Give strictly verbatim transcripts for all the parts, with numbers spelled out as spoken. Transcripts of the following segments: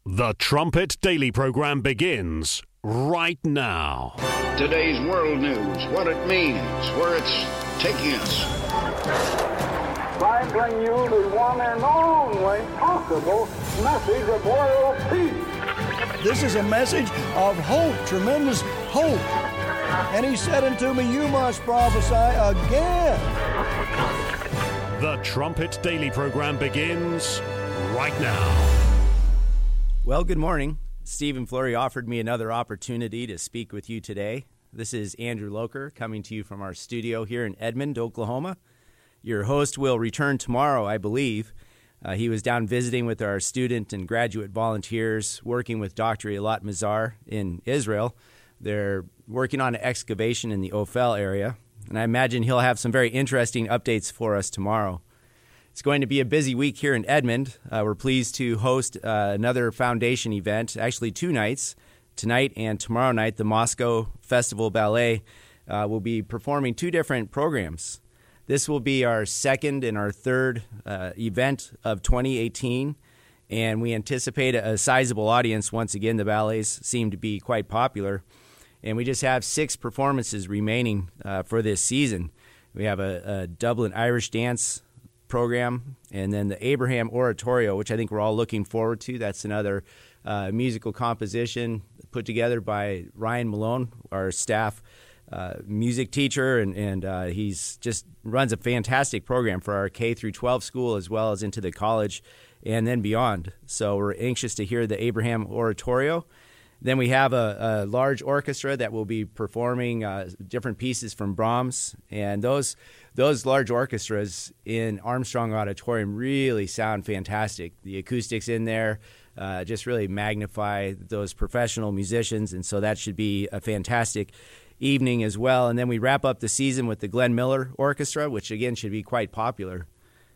The Trumpet Daily Program begins right now. Today's world news, what it means, where it's taking us. I bring you the one and only possible message of world peace. This is a message of hope, tremendous hope. And he said unto me, you must prophesy again. The Trumpet Daily Program begins right now. Well, good morning. Stephen Flurry offered me another opportunity to speak with you today. This is Andrew Loker coming to you from our studio here in Edmond, Oklahoma. Your host will return tomorrow, I believe. Uh, he was down visiting with our student and graduate volunteers, working with Doctor Eilat Mazar in Israel. They're working on an excavation in the Ophel area, and I imagine he'll have some very interesting updates for us tomorrow. It's going to be a busy week here in Edmond. Uh, we're pleased to host uh, another foundation event, actually two nights, tonight and tomorrow night. The Moscow Festival Ballet uh, will be performing two different programs. This will be our second and our third uh, event of twenty eighteen, and we anticipate a, a sizable audience. Once again, the ballets seem to be quite popular, and we just have six performances remaining uh, for this season. We have a, a Dublin Irish dance program, and then the Abraham Oratorio, which I think we're all looking forward to. That's another uh, musical composition put together by Ryan Malone, our staff uh, music teacher, and, and uh, he's just runs a fantastic program for our K through twelve school as well as into the college and then beyond. So we're anxious to hear the Abraham Oratorio. Then we have a, a large orchestra that will be performing uh, different pieces from Brahms, and those those large orchestras in Armstrong Auditorium really sound fantastic. The acoustics in there uh, just really magnify those professional musicians, and so that should be a fantastic evening as well. And then we wrap up the season with the Glenn Miller Orchestra, which again should be quite popular.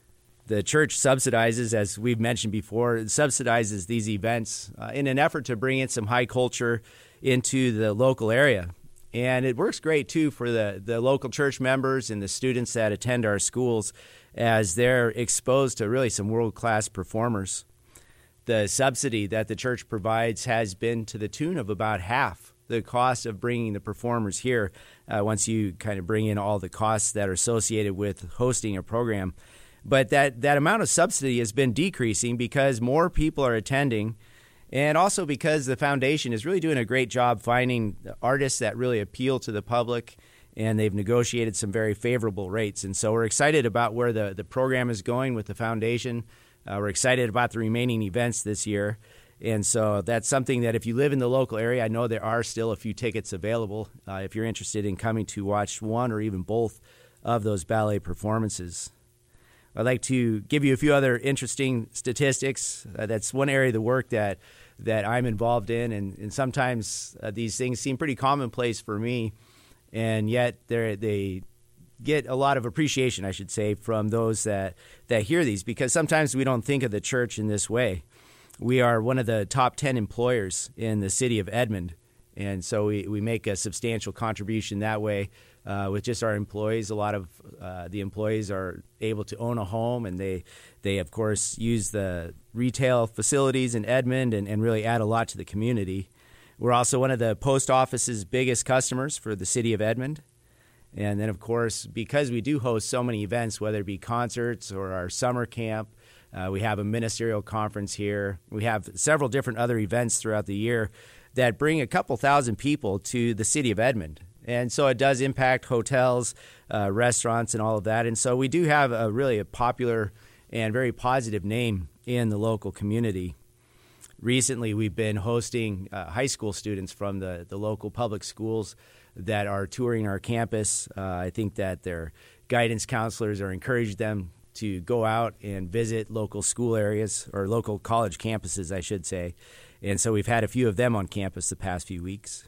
The church subsidizes, as we've mentioned before, subsidizes these events uh, in an effort to bring in some high culture into the local area. And it works great, too, for the, the local church members and the students that attend our schools as they're exposed to really some world-class performers. The subsidy that the church provides has been to the tune of about half the cost of bringing the performers here uh, once you kind of bring in all the costs that are associated with hosting a program. But that, that amount of subsidy has been decreasing because more people are attending, and also because the foundation is really doing a great job finding artists that really appeal to the public, and they've negotiated some very favorable rates. And so we're excited about where the, the program is going with the foundation. Uh, we're excited about the remaining events this year. And so that's something that if you live in the local area, I know there are still a few tickets available uh, if you're interested in coming to watch one or even both of those ballet performances. I'd like to give you a few other interesting statistics. Uh, that's one area of the work that that I'm involved in, and, and sometimes uh, these things seem pretty commonplace for me, and yet they they get a lot of appreciation, I should say, from those that, that hear these, because sometimes we don't think of the church in this way. We are one of the top ten employers in the city of Edmond, and so we, we make a substantial contribution that way. Uh, with just our employees, a lot of uh, the employees are able to own a home, and they, they of course, use the retail facilities in Edmond and, and really add a lot to the community. We're also one of the post office's biggest customers for the city of Edmond. And then, of course, because we do host so many events, whether it be concerts or our summer camp, uh, we have a ministerial conference here. We have several different other events throughout the year that bring a couple thousand people to the city of Edmond. And so it does impact hotels, uh, restaurants, and all of that. And so we do have a really a popular and very positive name in the local community. Recently, we've been hosting uh, high school students from the, the local public schools that are touring our campus. Uh, I think that their guidance counselors are encouraging them to go out and visit local school areas, or local college campuses, I should say. And so we've had a few of them on campus the past few weeks.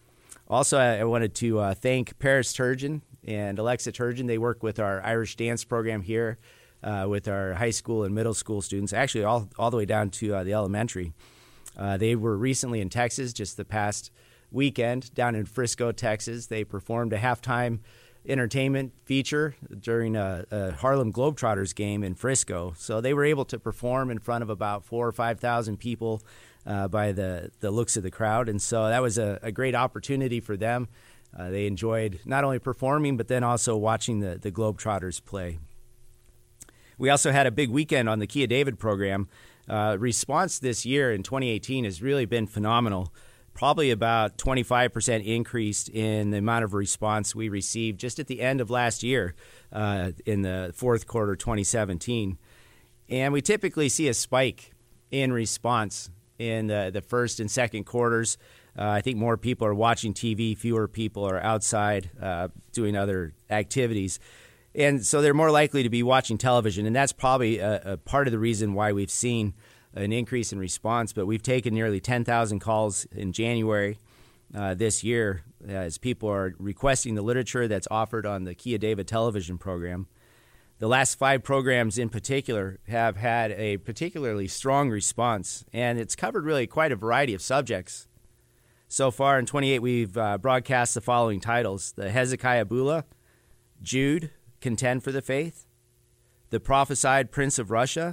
Also, I wanted to uh, thank Paris Turgeon and Alexa Turgeon. They work with our Irish dance program here uh, with our high school and middle school students, actually all, all the way down to uh, the elementary. Uh, they were recently in Texas just the past weekend down in Frisco, Texas. They performed a halftime entertainment feature during a, a Harlem Globetrotters game in Frisco. So they were able to perform in front of about four or five thousand people uh, by the, the looks of the crowd. And so that was a, a great opportunity for them. Uh, they enjoyed not only performing, but then also watching the, the Globetrotters play. We also had a big weekend on the Kia David program. Uh, response this year in twenty eighteen has really been phenomenal. Probably about twenty-five percent increase in the amount of response we received just at the end of last year uh, in the fourth quarter twenty seventeen. And we typically see a spike in response in the, the first and second quarters. Uh, I think more people are watching T V, fewer people are outside uh, doing other activities. And so they're more likely to be watching television, and that's probably a, a part of the reason why we've seen an increase in response. But we've taken nearly ten thousand calls in January uh, this year as people are requesting the literature that's offered on the Kia David television program. The last five programs in particular have had a particularly strong response, and it's covered really quite a variety of subjects. So far in twenty-eight, we've uh, broadcast the following titles: the Hezekiah Bula, Jude, Contend for the Faith, the Prophesied Prince of Russia,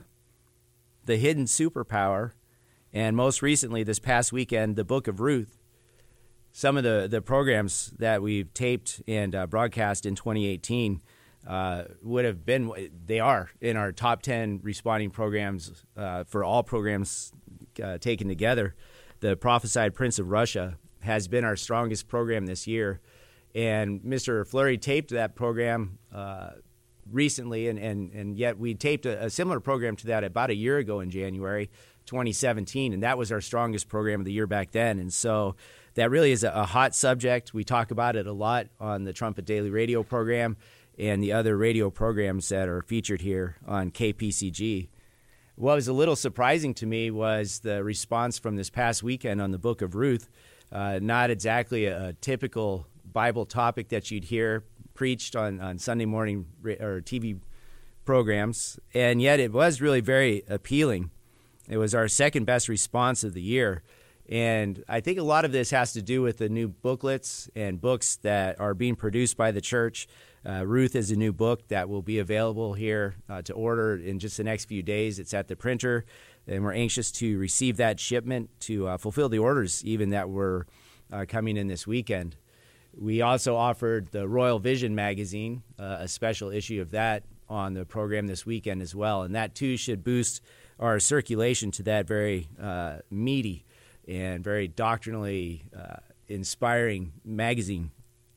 the Hidden Superpower, and most recently this past weekend, the Book of Ruth. Some of the, the programs that we've taped and uh, broadcast in twenty eighteen uh, would have been, they are in our top ten responding programs uh, for all programs uh, taken together. The Prophesied Prince of Russia has been our strongest program this year. And Mister Fleury taped that program uh, recently, and, and, and yet we taped a, a similar program to that about a year ago in January twenty seventeen, and that was our strongest program of the year back then. And so that really is a, a hot subject. We talk about it a lot on the Trumpet Daily Radio program and the other radio programs that are featured here on K P C G. What was a little surprising to me was the response from this past weekend on the Book of Ruth. Uh, not exactly a, a typical Bible topic that you'd hear preached on, on Sunday morning or T V programs, and yet it was really very appealing. It was our second best response of the year, and I think a lot of this has to do with the new booklets and books that are being produced by the church. Uh, Ruth is a new book that will be available here uh, to order in just the next few days. It's at the printer, and we're anxious to receive that shipment to uh, fulfill the orders even that were uh, coming in this weekend. We also offered the Royal Vision magazine, uh, a special issue of that on the program this weekend as well. And that, too, should boost our circulation to that very uh, meaty and very doctrinally uh, inspiring magazine.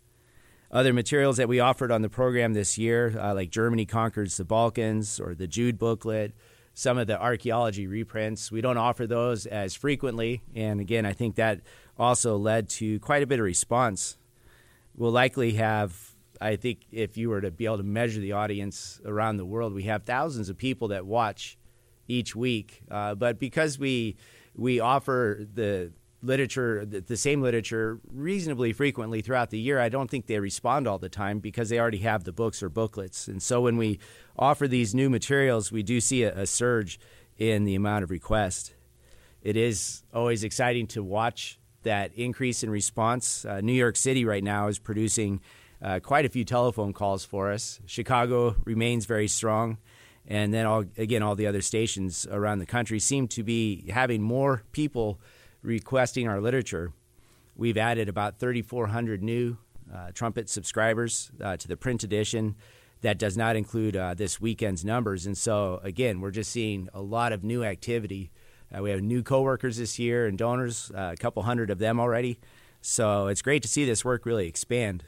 Other materials that we offered on the program this year, uh, like Germany Conquers the Balkans or the Jude booklet, some of the archaeology reprints, we don't offer those as frequently. And, again, I think that also led to quite a bit of response. We'll likely have, I think if you were to be able to measure the audience around the world, we have thousands of people that watch each week. Uh, but because we we offer the literature, the, the same literature reasonably frequently throughout the year, I don't think they respond all the time because they already have the books or booklets. And so when we offer these new materials, we do see a, a surge in the amount of requests. It is always exciting to watch that increase in response. Uh, New York City right now is producing uh, quite a few telephone calls for us. Chicago remains very strong. And then, all, again, all the other stations around the country seem to be having more people requesting our literature. We've added about thirty-four hundred new uh, Trumpet subscribers uh, to the print edition. That does not include uh, this weekend's numbers. And so, again, we're just seeing a lot of new activity. Uh, we have new coworkers this year and donors, uh, a couple hundred of them already. So it's great to see this work really expand.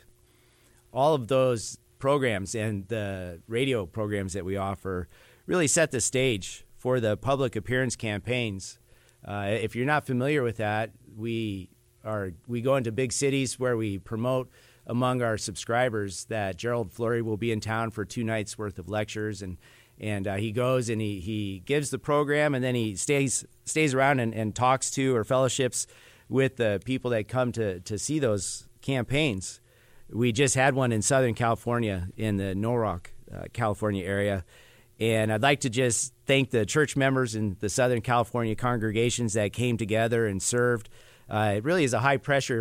All of those programs and the radio programs that we offer really set the stage for the public appearance campaigns. Uh, if you're not familiar with that, we are we go into big cities where we promote among our subscribers that Gerald Fleury will be in town for two nights worth of lectures, and And uh, he goes and he, he gives the program, and then he stays stays around and, and talks to or fellowships with the people that come to, to see those campaigns. We just had one in Southern California in the Norwalk, uh, California area. And I'd like to just thank the church members in the Southern California congregations that came together and served. Uh, it really is a high-pressure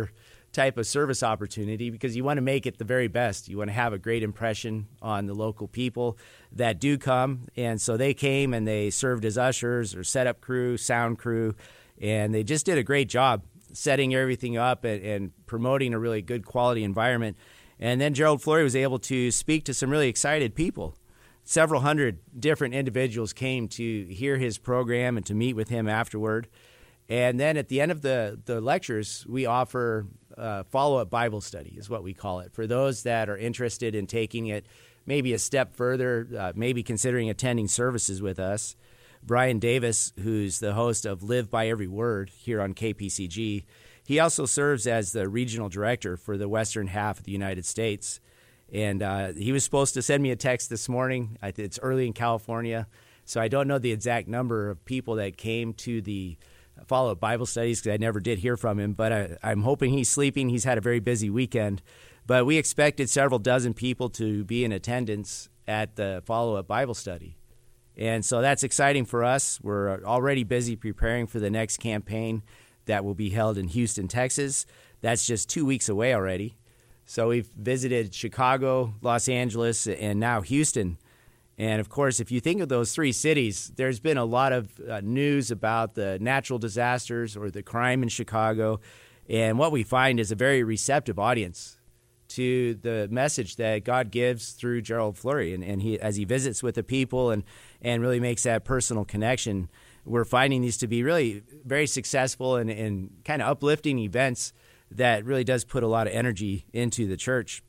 type of service opportunity because you want to make it the very best. You want to have a great impression on the local people that do come. And so they came and they served as ushers or setup crew, sound crew, and they just did a great job setting everything up and, and promoting a really good quality environment. And then Gerald Flurry was able to speak to some really excited people. Several hundred different individuals came to hear his program and to meet with him afterward. And then at the end of the, the lectures, we offer uh, follow-up Bible study is what we call it. For those that are interested in taking it maybe a step further, uh, maybe considering attending services with us, Brian Davis, who's the host of Live by Every Word here on K P C G, he also serves as the regional director for the western half of the United States. And uh, he was supposed to send me a text this morning. I th- it's early in California, so I don't know the exact number of people that came to the follow-up Bible studies because I never did hear from him. But I, I'm hoping he's sleeping. He's had a very busy weekend. But we expected several dozen people to be in attendance at the follow-up Bible study. And so that's exciting for us. We're already busy preparing for the next campaign that will be held in Houston, Texas. That's just two weeks away already. So we've visited Chicago, Los Angeles, and now Houston. And, of course, if you think of those three cities, there's been a lot of uh, news about the natural disasters or the crime in Chicago. And what we find is a very receptive audience to the message that God gives through Gerald Flurry. And, and he, as he visits with the people and, and really makes that personal connection, we're finding these to be really very successful and, and kind of uplifting events that really does put a lot of energy into the church.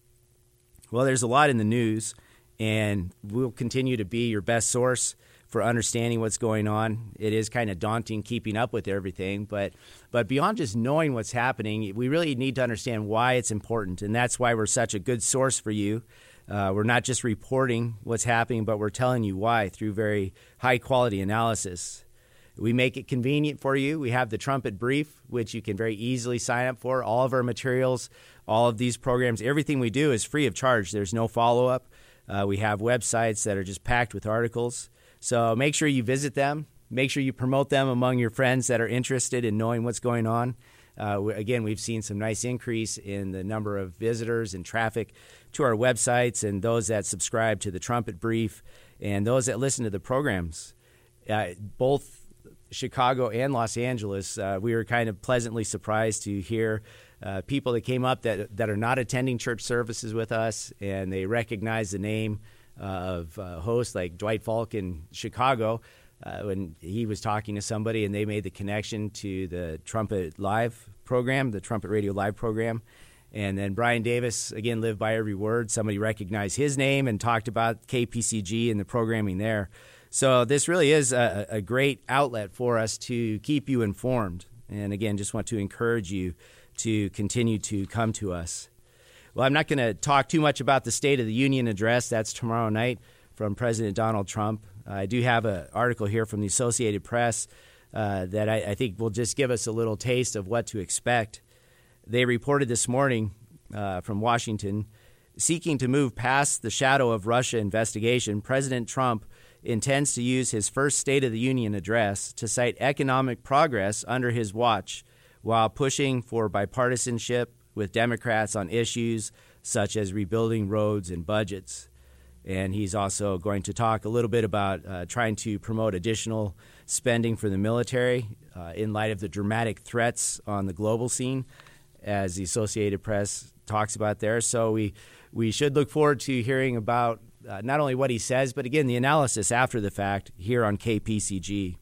Well, there's a lot in the news, and we'll continue to be your best source for understanding what's going on. It is kind of daunting keeping up with everything, but but beyond just knowing what's happening, we really need to understand why it's important, and that's why we're such a good source for you. Uh, we're not just reporting what's happening, but we're telling you why through very high-quality analysis. We make it convenient for you. We have the Trumpet Brief, which you can very easily sign up for. All of our materials, all of these programs, everything we do is free of charge. There's no follow-up. Uh, we have websites that are just packed with articles. So make sure you visit them. Make sure you promote them among your friends that are interested in knowing what's going on. Uh, again, we've seen some nice increase in the number of visitors and traffic to our websites and those that subscribe to the Trumpet Brief and those that listen to the programs. Uh, both Chicago and Los Angeles, uh, we were kind of pleasantly surprised to hear uh, people that came up that that are not attending church services with us, and they recognize the name uh, of uh, hosts like Dwight Falk in Chicago uh, when he was talking to somebody, and they made the connection to the Trumpet Live program, the Trumpet Radio Live program. And then Brian Davis, again, Live by Every Word. Somebody recognized his name and talked about K P C G and the programming there. So this really is a, a great outlet for us to keep you informed. And again, just want to encourage you to continue to come to us. Well, I'm not going to talk too much about the State of the Union address. That's tomorrow night from President Donald Trump. Uh, I do have an article here from the Associated Press uh, that I, I think will just give us a little taste of what to expect. They reported this morning uh, from Washington, seeking to move past the shadow of Russia investigation, President Trump intends to use his first State of the Union address to cite economic progress under his watch while pushing for bipartisanship with Democrats on issues such as rebuilding roads and budgets. And he's also going to talk a little bit about uh, trying to promote additional spending for the military uh, in light of the dramatic threats on the global scene, as the Associated Press talks about there. So we, we should look forward to hearing about Uh, not only what he says, but again, the analysis after the fact here on K P C G.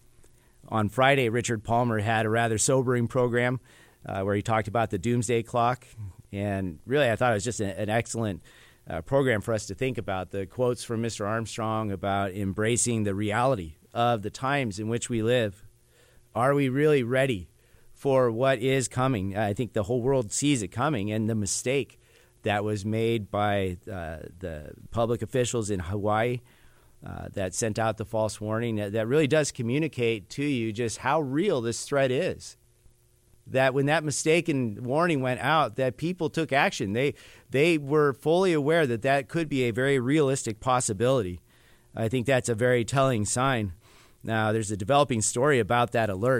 On Friday, Richard Palmer had a rather sobering program uh, where he talked about the doomsday clock. And really, I thought it was just a, an excellent uh, program for us to think about. The quotes from Mister Armstrong about embracing the reality of the times in which we live. Are we really ready for what is coming? I think the whole world sees it coming, and the mistake that was made by uh, the public officials in Hawaii uh, that sent out the false warning, that, that really does communicate to you just how real this threat is. That when that mistaken warning went out, that people took action. They they were fully aware that that could be a very realistic possibility. I think that's a very telling sign. Now, there's a developing story about that alert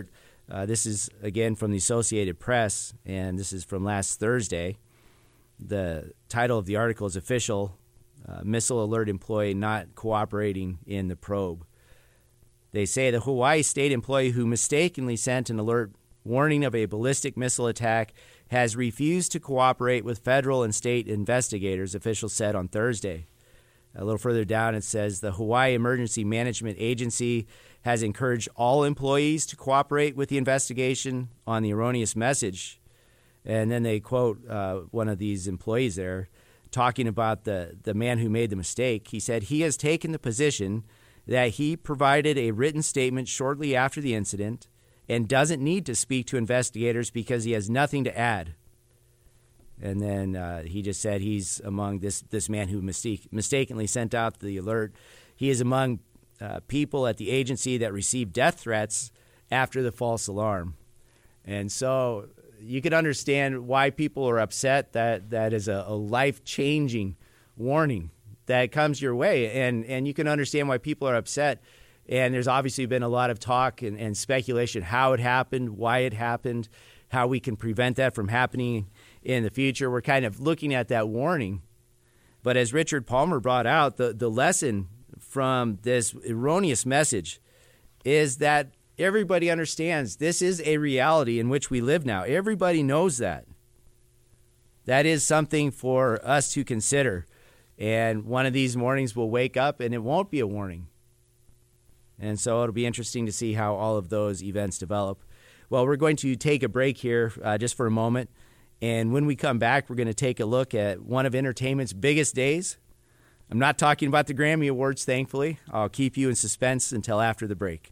Uh, this is, again, from the Associated Press, and this is from last Thursday. The title of the article is Official uh, Missile Alert Employee Not Cooperating in the Probe. They say the Hawaii state employee who mistakenly sent an alert warning of a ballistic missile attack has refused to cooperate with federal and state investigators, officials said on Thursday. A little further down, it says the Hawaii Emergency Management Agency has encouraged all employees to cooperate with the investigation on the erroneous message. And then they quote uh, one of these employees there talking about the, the man who made the mistake. He said he has taken the position that he provided a written statement shortly after the incident and doesn't need to speak to investigators because he has nothing to add. And then uh, he just said he's among this, this man who mistake, mistakenly sent out the alert. He is among uh, people at the agency that received death threats after the false alarm. And so you can understand why people are upset. That that is a, a life-changing warning that comes your way. And, and you can understand why people are upset. And there's obviously been a lot of talk and, and speculation how it happened, why it happened, how we can prevent that from happening in the future. We're kind of looking at that warning. But as Richard Palmer brought out, the, the lesson from this erroneous message is that everybody understands this is a reality in which we live now. Everybody knows that. That is something for us to consider. And one of these mornings we'll wake up and it won't be a warning. And so it'll be interesting to see how all of those events develop. Well, we're going to take a break here uh, just for a moment. And when we come back, we're going to take a look at one of entertainment's biggest days. I'm not talking about the Grammy Awards, thankfully. I'll keep you in suspense until after the break.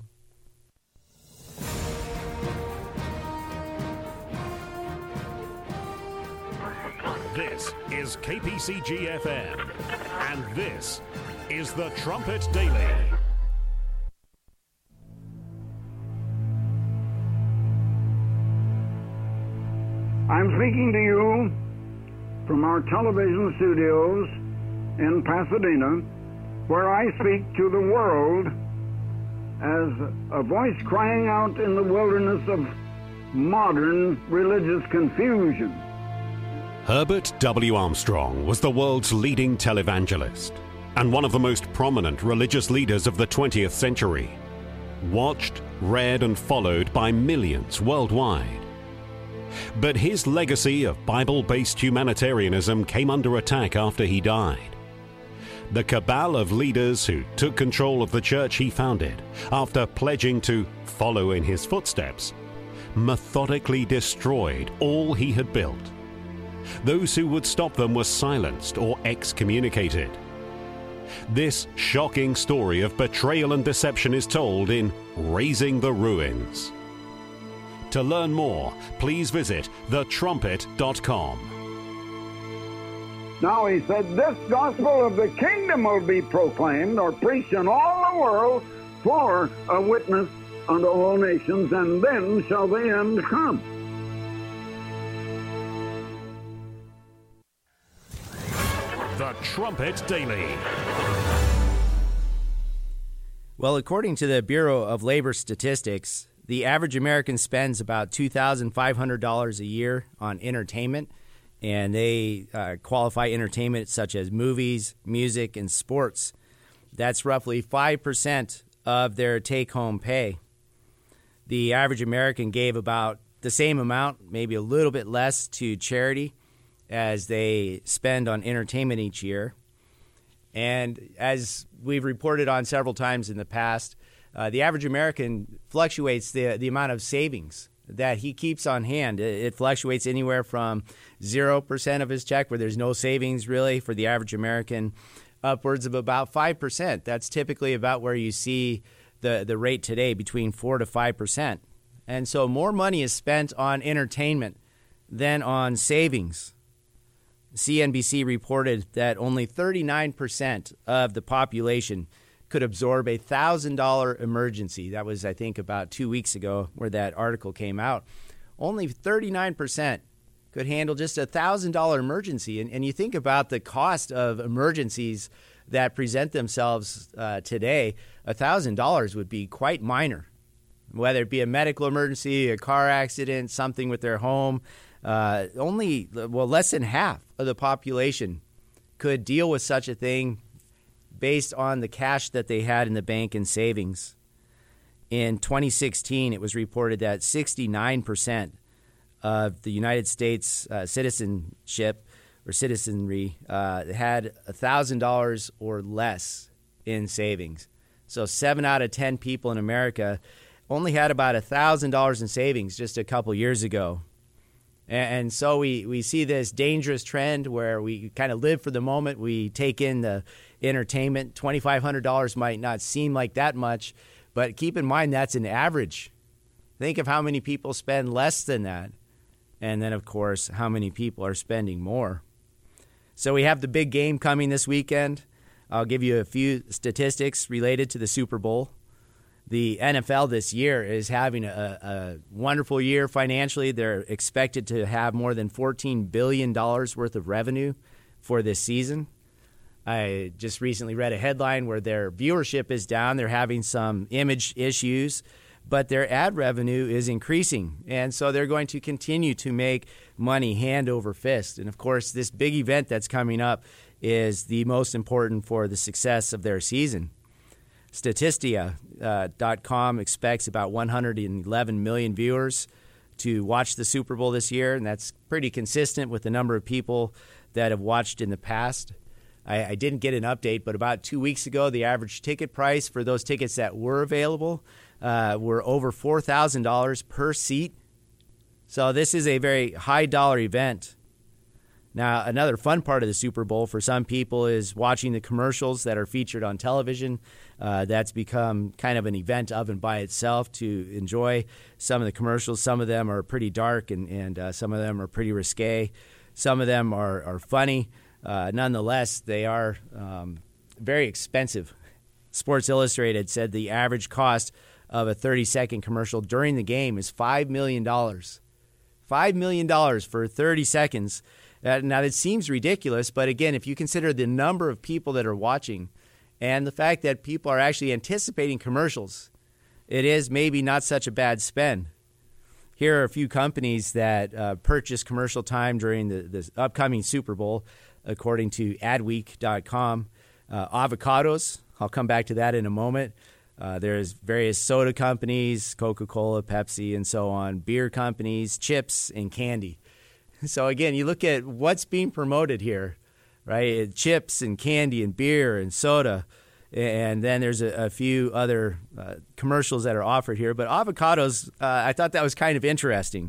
This is K P C G F M, and this is the Trumpet Daily. I'm speaking to you from our television studios in Pasadena, where I speak to the world as a voice crying out in the wilderness of modern religious confusion. Herbert W. Armstrong was the world's leading televangelist and one of the most prominent religious leaders of the twentieth century, watched, read, and followed by millions worldwide. But his legacy of Bible-based humanitarianism came under attack after he died. The cabal of leaders who took control of the church he founded, after pledging to follow in his footsteps, methodically destroyed all he had built. Those who would stop them were silenced or excommunicated. This shocking story of betrayal and deception is told in Raising the Ruins. To learn more, please visit the trumpet dot com. Now he said, this gospel of the kingdom will be proclaimed or preached in all the world for a witness unto all nations, and then shall the end come. The Trumpet Daily. Well, according to the Bureau of Labor Statistics, the average American spends about two thousand five hundred dollars a year on entertainment, and they uh, qualify entertainment such as movies, music, and sports. That's roughly five percent of their take-home pay. The average American gave about the same amount, maybe a little bit less, to charity as they spend on entertainment each year. And as we've reported on several times in the past, Uh, the average American fluctuates the the amount of savings that he keeps on hand. It, it fluctuates anywhere from zero percent of his check, where there's no savings really for the average American, upwards of about five percent. That's typically about where you see the, the rate today, between four to five percent. And so more money is spent on entertainment than on savings. C N B C reported that only thirty-nine percent of the population could absorb a one thousand dollars emergency. That was, I think, about two weeks ago where that article came out. Only thirty-nine percent could handle just a one thousand dollars emergency. And, and you think about the cost of emergencies that present themselves uh, today, one thousand dollars would be quite minor. whether it be a medical emergency, a car accident, something with their home. Uh, only, well, less than half of the population could deal with such a thing based on the cash that they had in the bank and savings. In twenty sixteen, it was reported that sixty-nine percent of the United States uh, citizenship or citizenry uh, had one thousand dollars or less in savings. So seven out of ten people in America only had about one thousand dollars in savings just a couple years ago. And so we, we see this dangerous trend where we kind of live for the moment. We take in the entertainment. twenty-five hundred dollars might not seem like that much, but keep in mind that's an average. Think of how many people spend less than that. And then, of course, how many people are spending more. So we have the big game coming this weekend. I'll give you a few statistics related to the Super Bowl. The N F L this year is having a, a wonderful year financially. They're expected to have more than fourteen billion dollars worth of revenue for this season. I just recently read a headline where their viewership is down. They're having some image issues, but their ad revenue is increasing. And so they're going to continue to make money hand over fist. And, of course, this big event that's coming up is the most important for the success of their season. Statistia dot com expects about one hundred eleven million viewers to watch the Super Bowl this year, and that's pretty consistent with the number of people that have watched in the past. I, I didn't get an update, but about two weeks ago, the average ticket price for those tickets that were available uh, were over four thousand dollars per seat. So this is a very high-dollar event. Now, another fun part of the Super Bowl for some people is watching the commercials that are featured on television. Uh, that's become kind of an event of and by itself to enjoy some of the commercials. Some of them are pretty dark, and, and uh, some of them are pretty risque. Some of them are, are funny. Uh, nonetheless, they are um, very expensive. Sports Illustrated said the average cost of a thirty-second commercial during the game is five million dollars. five million dollars for thirty seconds. Uh, now, it seems ridiculous, but again, if you consider the number of people that are watching and the fact that people are actually anticipating commercials, it is maybe not such a bad spend. Here are a few companies that uh, purchase commercial time during the, the upcoming Super Bowl, according to adweek dot com. Uh, avocados, I'll come back to that in a moment. Uh, there's various soda companies, Coca-Cola, Pepsi, and so on, beer companies, chips, and candy. So, again, you look at what's being promoted here, right? Chips and candy and beer and soda. And then there's a, a few other uh, commercials that are offered here. But avocados, uh, I thought that was kind of interesting.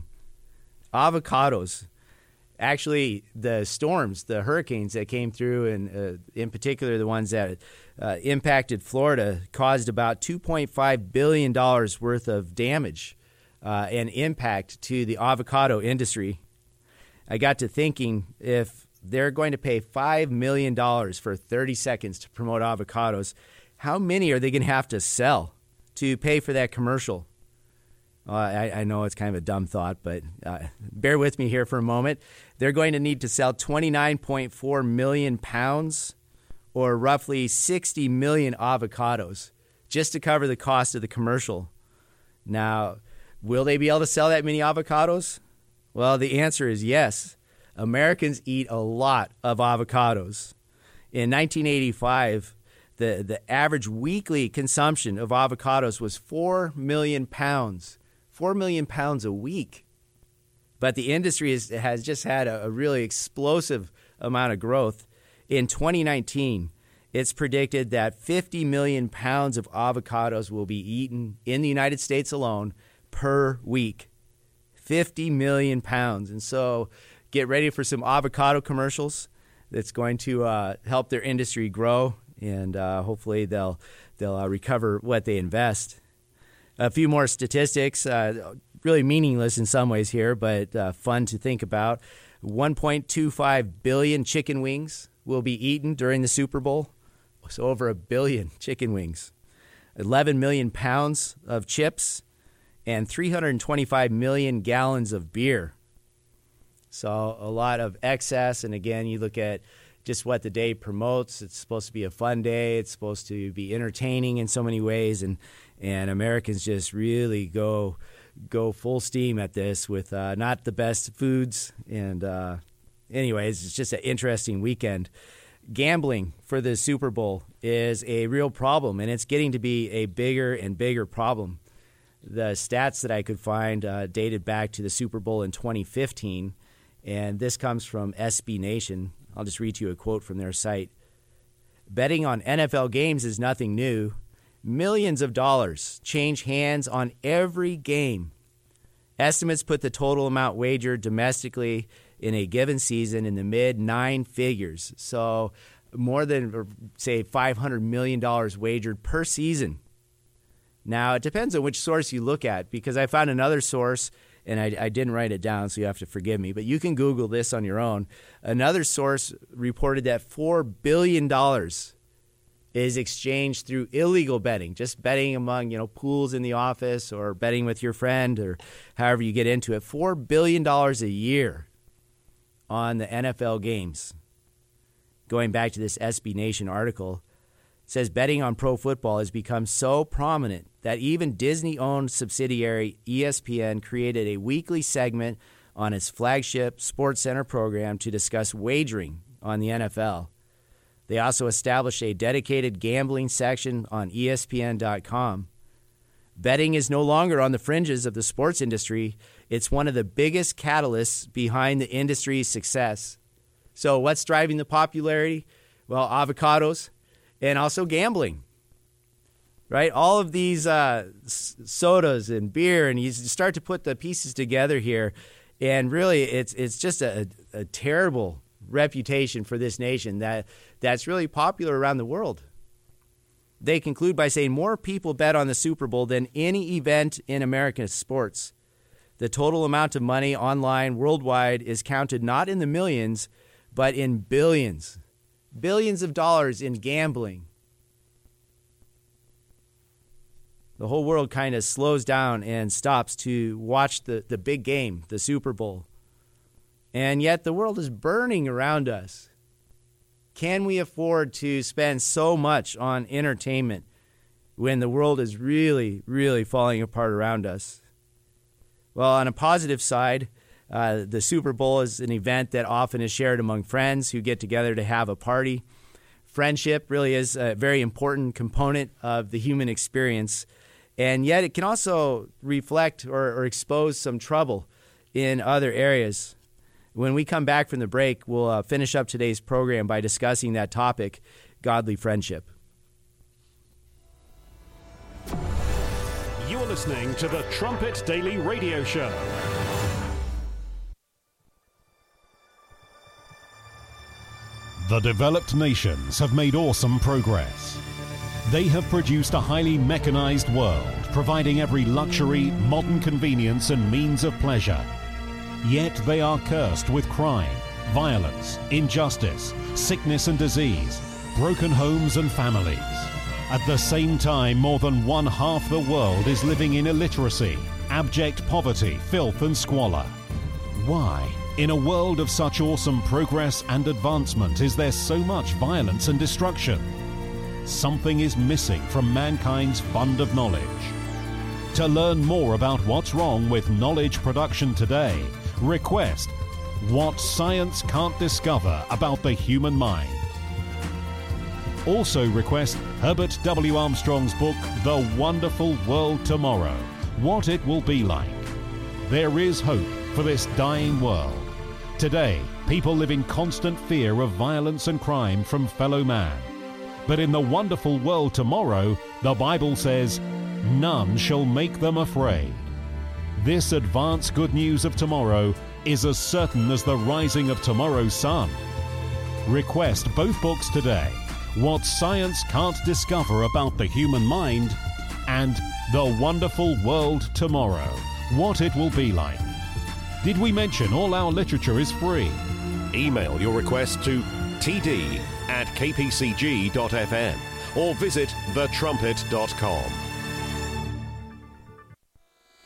Avocados. Actually, the storms, the hurricanes that came through, and uh, in particular the ones that uh, impacted Florida, caused about two point five billion dollars worth of damage uh, and impact to the avocado industry. I got to thinking, if they're going to pay five million dollars for thirty seconds to promote avocados, how many are they going to have to sell to pay for that commercial? Uh, I, I know it's kind of a dumb thought, but uh, bear with me here for a moment. They're going to need to sell twenty-nine point four million pounds, or roughly sixty million avocados, just to cover the cost of the commercial. Now, will they be able to sell that many avocados? Well, the answer is yes. Americans eat a lot of avocados. In nineteen eighty-five, the, the average weekly consumption of avocados was four million pounds. four million pounds a week. But the industry is, has just had a, a really explosive amount of growth. In twenty nineteen, it's predicted that fifty million pounds of avocados will be eaten in the United States alone per week. fifty million pounds. And so get ready for some avocado commercials that's going to uh, help their industry grow, and uh, hopefully they'll, they'll uh, recover what they invest. A few more statistics, uh, really meaningless in some ways here, but uh, fun to think about. one point two five billion chicken wings will be eaten during the Super Bowl. So over a billion chicken wings. eleven million pounds of chips and three hundred twenty-five million gallons of beer. So a lot of excess. And again, you look at just what the day promotes. It's supposed to be a fun day. It's supposed to be entertaining in so many ways, and and Americans just really go go full steam at this with uh, not the best foods. And uh, anyways, it's just an interesting weekend. Gambling for the Super Bowl is a real problem, and it's getting to be a bigger and bigger problem. The stats that I could find uh, dated back to the Super Bowl in twenty fifteen, and this comes from S B Nation. I'll just read you a quote from their site. Betting on N F L games is nothing new. Millions of dollars change hands on every game. Estimates put the total amount wagered domestically in a given season in the mid nine figures. So more than, say, five hundred million dollars wagered per season. Now, it depends on which source you look at, because I found another source, and I, I didn't write it down, so you have to forgive me, but you can Google this on your own. Another source reported that four billion dollars is exchanged through illegal betting, just betting among, you know, pools in the office or betting with your friend or however you get into it. four billion dollars a year on the N F L games. Going back to this S B Nation article, it says betting on pro football has become so prominent that even Disney-owned subsidiary E S P N created a weekly segment on its flagship SportsCenter program to discuss wagering on the N F L. They also established a dedicated gambling section on E S P N dot com. Betting is no longer on the fringes of the sports industry. It's one of the biggest catalysts behind the industry's success. So what's driving the popularity? Well, avocados and also gambling, right? All of these uh, sodas and beer, and you start to put the pieces together here, and really it's it's just a, a terrible reputation for this nation that that's really popular around the world. They conclude by saying more people bet on the Super Bowl than any event in American sports. The total amount of money online worldwide is counted not in the millions, but in billions. Billions of dollars in gambling. The whole world kind of slows down and stops to watch the, the big game, the Super Bowl. And yet the world is burning around us. Can we afford to spend so much on entertainment when the world is really, really falling apart around us? Well, on a positive side, uh, the Super Bowl is an event that often is shared among friends who get together to have a party. Friendship really is a very important component of the human experience, and yet it can also reflect or, or expose some trouble in other areas. When we come back from the break, we'll uh, finish up today's program by discussing that topic, godly friendship. You're listening to the Trumpet Daily Radio Show. The developed nations have made awesome progress. They have produced a highly mechanized world, providing every luxury, modern convenience, and means of pleasure. Yet they are cursed with crime, violence, injustice, sickness and disease, broken homes and families. At the same time, more than one half the world is living in illiteracy, abject poverty, filth and squalor. Why, in a world of such awesome progress and advancement, is there so much violence and destruction? Something is missing from mankind's fund of knowledge. To learn more about what's wrong with knowledge production today, request What Science Can't Discover About the Human Mind. Also request Herbert W. Armstrong's book, The Wonderful World Tomorrow, What It Will Be Like. There is hope for this dying world. Today, people live in constant fear of violence and crime from fellow man. But in the wonderful world tomorrow, the Bible says, none shall make them afraid. This advanced good news of tomorrow is as certain as the rising of tomorrow's sun. Request both books today, What Science Can't Discover About the Human Mind and The Wonderful World Tomorrow, What It Will Be Like. Did we mention all our literature is free? Email your request to t d at k p c g dot f m or visit the trumpet dot com.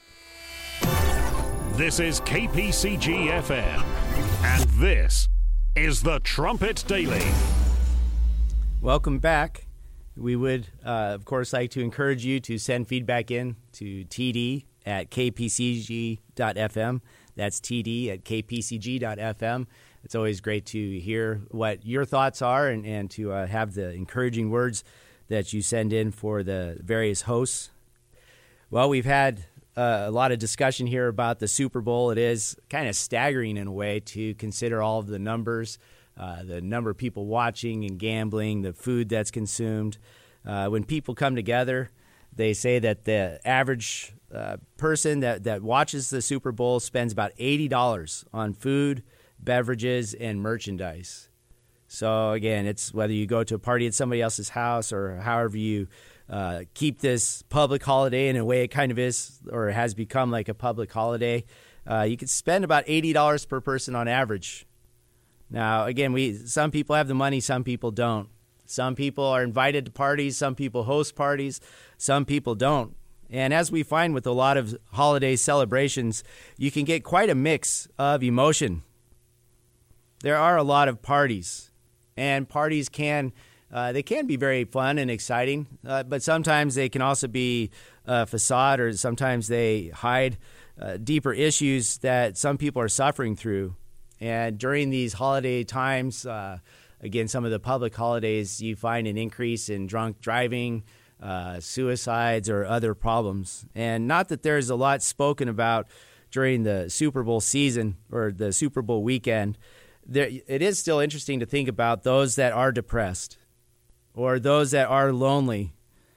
This is K P C G F M, and this is the Trumpet Daily. Welcome back. We would, uh, of course, like to encourage you to send feedback in to T D at k p c g dot f m. That's T D at k p c g dot f m. It's always great to hear what your thoughts are and, and to uh, have the encouraging words that you send in for the various hosts. Well, we've had uh, a lot of discussion here about the Super Bowl. It is kind of staggering in a way to consider all of the numbers, uh, the number of people watching and gambling, the food that's consumed. Uh, when people come together, they say that the average uh, person that, that watches the Super Bowl spends about eighty dollars on food, beverages, and merchandise. So, again, it's whether you go to a party at somebody else's house or however you uh, keep this public holiday in a way it kind of is or has become like a public holiday, uh, you can spend about eighty dollars per person on average. Now, again, we some people have the money, some people don't. Some people are invited to parties, some people host parties, some people don't. And as we find with a lot of holiday celebrations, you can get quite a mix of emotion. There are a lot of parties, and parties can uh, they can be very fun and exciting, uh, but sometimes they can also be a facade, or sometimes they hide uh, deeper issues that some people are suffering through. And during these holiday times, uh, again, some of the public holidays, you find an increase in drunk driving, uh, suicides, or other problems. And not that there's a lot spoken about during the Super Bowl season or the Super Bowl weekend. There, it is still interesting to think about those that are depressed or those that are lonely.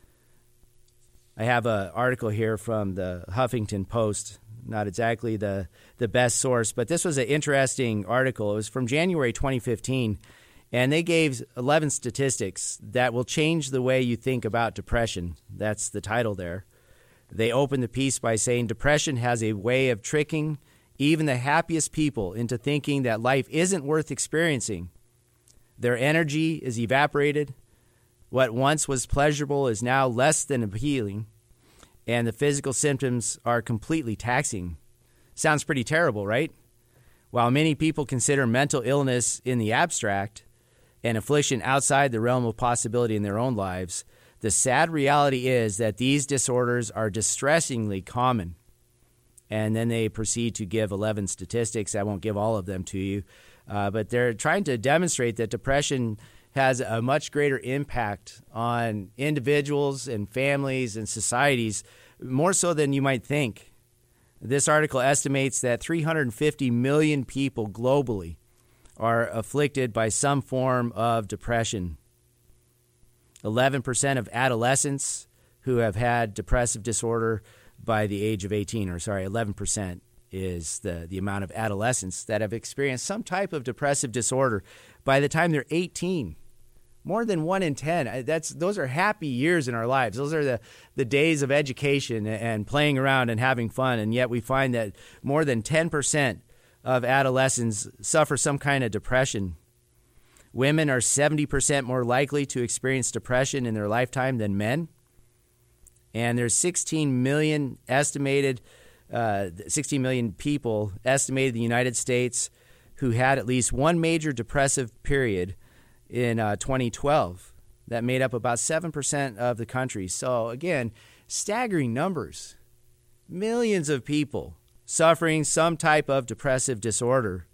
I have an article here from the Huffington Post, not exactly the, the best source, but this was an interesting article. It was from January twenty fifteen, and they gave eleven statistics that will change the way you think about depression. That's the title there. They opened the piece by saying depression has a way of tricking even the happiest people into thinking that life isn't worth experiencing. Their energy is evaporated. What once was pleasurable is now less than appealing, and the physical symptoms are completely taxing. Sounds pretty terrible, right? While many people consider mental illness in the abstract and affliction outside the realm of possibility in their own lives, the sad reality is that these disorders are distressingly common. And then they proceed to give eleven statistics. I won't give all of them to you. Uh, but they're trying to demonstrate that depression has a much greater impact on individuals and families and societies, more so than you might think. This article estimates that three hundred fifty million people globally are afflicted by some form of depression. eleven percent of adolescents who have had depressive disorder by the age of eighteen, or sorry, eleven percent is the, the amount of adolescents that have experienced some type of depressive disorder by the time they're eighteen. More than one in ten. That's those are happy years in our lives. Those are the, the days of education and playing around and having fun, and yet we find that more than ten percent of adolescents suffer some kind of depression. Women are seventy percent more likely to experience depression in their lifetime than men. And there's sixteen million estimated, uh, sixteen million people estimated in the United States who had at least one major depressive period in uh, twenty twelve. That made up about seven percent of the country. So again, staggering numbers. Millions of people suffering some type of depressive disorder.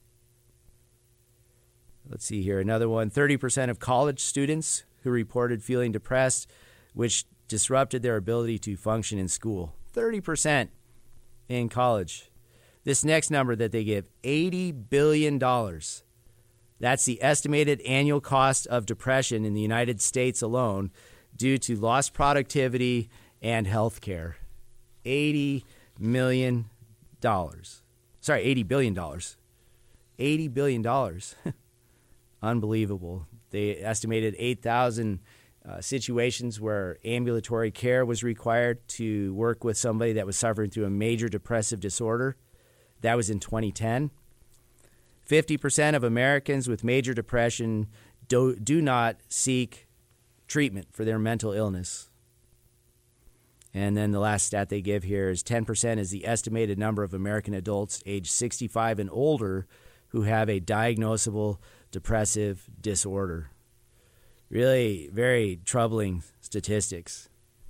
Let's see here, another one. thirty percent of college students who reported feeling depressed, which disrupted their ability to function in school. thirty percent in college. This next number that they give, eighty billion dollars. That's the estimated annual cost of depression in the United States alone due to lost productivity and health care. eighty million dollars. Sorry, eighty billion dollars. eighty billion dollars. Unbelievable. They estimated eight thousand Uh, situations where ambulatory care was required to work with somebody that was suffering through a major depressive disorder. That was in twenty ten. fifty percent of Americans with major depression do, do not seek treatment for their mental illness. And then the last stat they give here is ten percent is the estimated number of American adults aged sixty-five and older who have a diagnosable depressive disorder. Really very troubling statistics.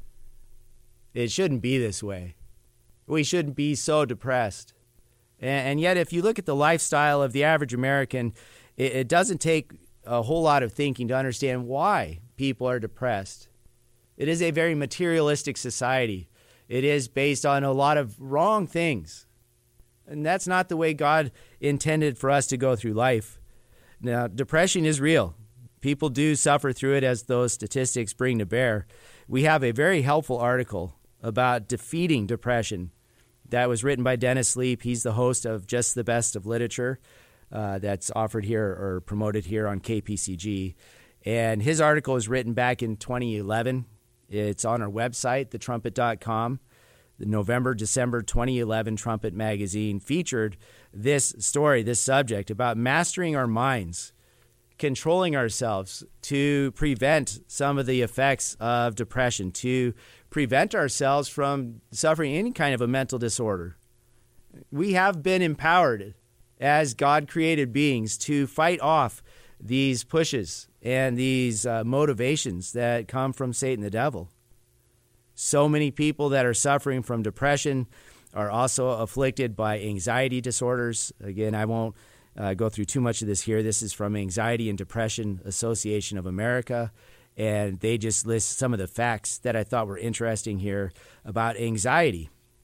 It shouldn't be this way. We shouldn't be so depressed. And, and yet, if you look at the lifestyle of the average American, it, it doesn't take a whole lot of thinking to understand why people are depressed. It is a very materialistic society. It is based on a lot of wrong things. And that's not the way God intended for us to go through life. Now, depression is real. People do suffer through it, as those statistics bring to bear. We have a very helpful article about defeating depression that was written by Dennis Leap. He's the host of Just the Best of Literature uh, that's offered here or promoted here on K P C G. And his article was written back in twenty eleven. It's on our website, the trumpet dot com. The November, December twenty eleven Trumpet magazine featured this story, this subject about mastering our minds, controlling ourselves to prevent some of the effects of depression, to prevent ourselves from suffering any kind of a mental disorder. We have been empowered as God-created beings to fight off these pushes and these uh, motivations that come from Satan the devil. So many people that are suffering from depression are also afflicted by anxiety disorders. Again, I won't uh, go through too much of this here. This is from Anxiety and Depression Association of America, and they just list some of the facts that I thought were interesting here about anxiety.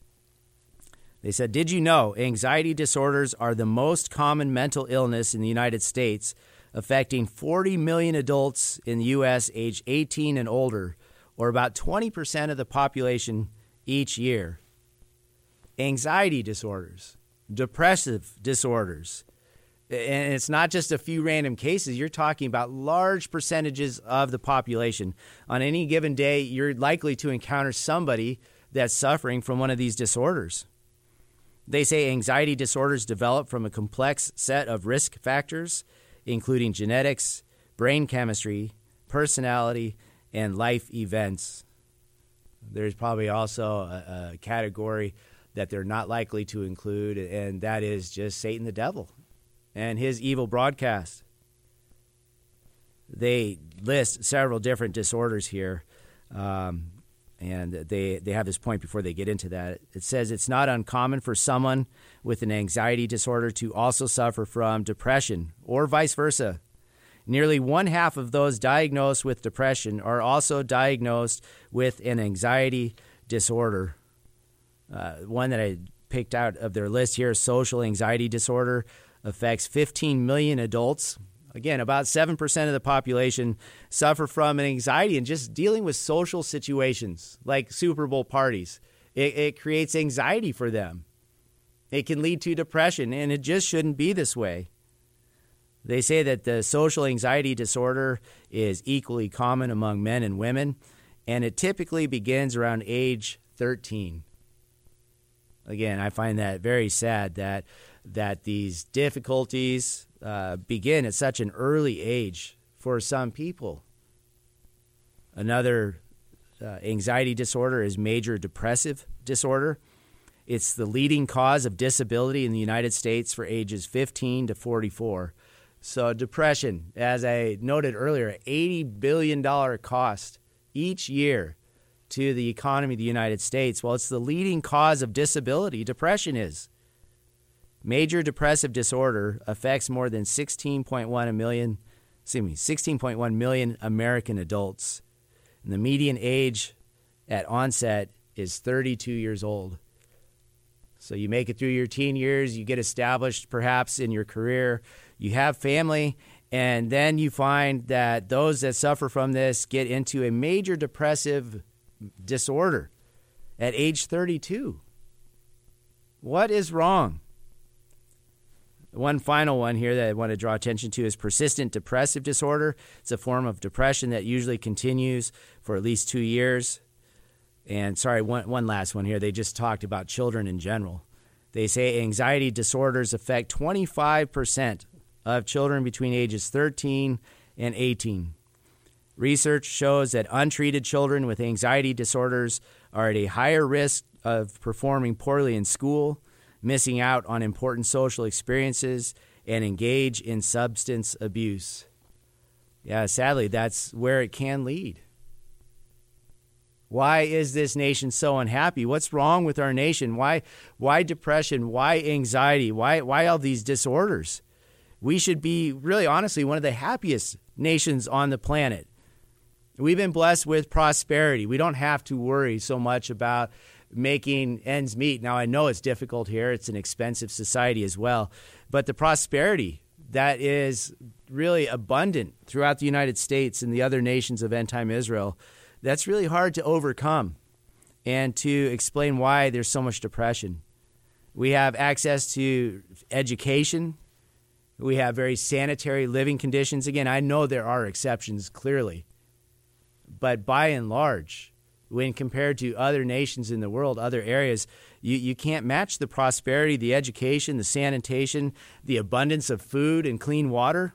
They said, did you know anxiety disorders are the most common mental illness in the United States, affecting forty million adults in the U S aged eighteen and older, or about twenty percent of the population each year? Anxiety disorders, depressive disorders. And it's not just a few random cases. You're talking about large percentages of the population. On any given day, you're likely to encounter somebody that's suffering from one of these disorders. They say anxiety disorders develop from a complex set of risk factors, including genetics, brain chemistry, personality, and life events. There's probably also a, a category that they're not likely to include, and that is just Satan the devil and his evil broadcast. They list several different disorders here, um, and they, they have this point before they get into that. It says it's not uncommon for someone with an anxiety disorder to also suffer from depression, or vice versa. Nearly one half of those diagnosed with depression are also diagnosed with an anxiety disorder. Uh, one that I picked out of their list here, social anxiety disorder, affects fifteen million adults. Again, about seven percent of the population suffer from an anxiety and just dealing with social situations like Super Bowl parties. It, it creates anxiety for them. It can lead to depression, and it just shouldn't be this way. They say that the social anxiety disorder is equally common among men and women, and it typically begins around age thirteen. Again, I find that very sad that that these difficulties uh, begin at such an early age for some people. Another uh, anxiety disorder is major depressive disorder. It's the leading cause of disability in the United States for ages fifteen to forty-four. So depression, as I noted earlier, eighty billion dollars cost each year to the economy of the United States. Well, it's the leading cause of disability. Depression is. Major depressive disorder affects more than sixteen point one million, excuse me, sixteen point one million American adults. And the median age at onset is thirty-two years old. So you make it through your teen years, you get established perhaps in your career, you have family, and then you find that those that suffer from this get into a major depressive disorder at age thirty-two. What is wrong? One final one here that I want to draw attention to is persistent depressive disorder. It's a form of depression that usually continues for at least two years. And sorry, one, one last one here. They just talked about children in general. They say anxiety disorders affect twenty-five percent of children between ages thirteen and eighteen. Research shows that untreated children with anxiety disorders are at a higher risk of performing poorly in school, missing out on important social experiences, and engage in substance abuse. Yeah, sadly, that's where it can lead. Why is this nation so unhappy? What's wrong with our nation? Why why depression? Why anxiety? Why why all these disorders? We should be, really honestly, one of the happiest nations on the planet. We've been blessed with prosperity. We don't have to worry so much about making ends meet. Now, I know it's difficult here. It's an expensive society as well. But the prosperity that is really abundant throughout the United States and the other nations of end-time Israel, that's really hard to overcome and to explain why there's so much depression. We have access to education. We have very sanitary living conditions. Again, I know there are exceptions, clearly. But by and large, when compared to other nations in the world, other areas, you, you can't match the prosperity, the education, the sanitation, the abundance of food and clean water.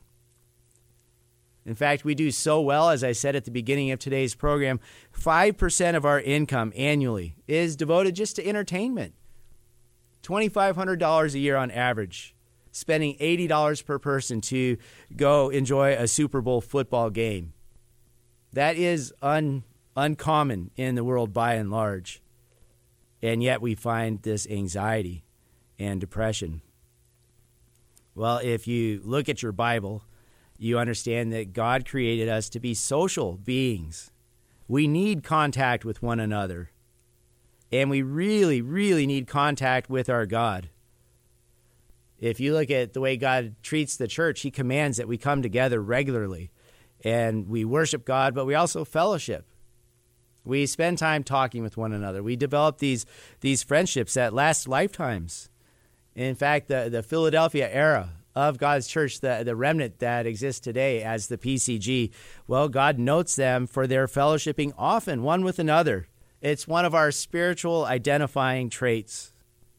In fact, we do so well, as I said at the beginning of today's program, five percent of our income annually is devoted just to entertainment. two thousand five hundred dollars a year on average, spending eighty dollars per person to go enjoy a Super Bowl football game. That is un, uncommon in the world by and large. And yet we find this anxiety and depression. Well, if you look at your Bible, you understand that God created us to be social beings. We need contact with one another. And we really, really need contact with our God. If you look at the way God treats the church, he commands that we come together regularly. And we worship God, but we also fellowship. We spend time talking with one another. We develop these, these friendships that last lifetimes. In fact, the, the Philadelphia era of God's church, the, the remnant that exists today as the P C G, well, God notes them for their fellowshipping often one with another. It's one of our spiritual identifying traits.